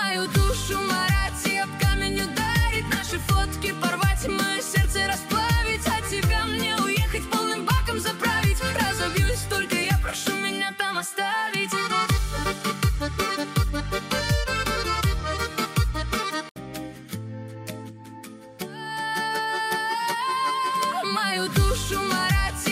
Мою душу марать и об камень ударить, наши фотки порвать, мое сердце расплавить, а тебя мне уехать полным баком заправить. Разобьюсь, только я прошу меня там оставить. Мою душу марать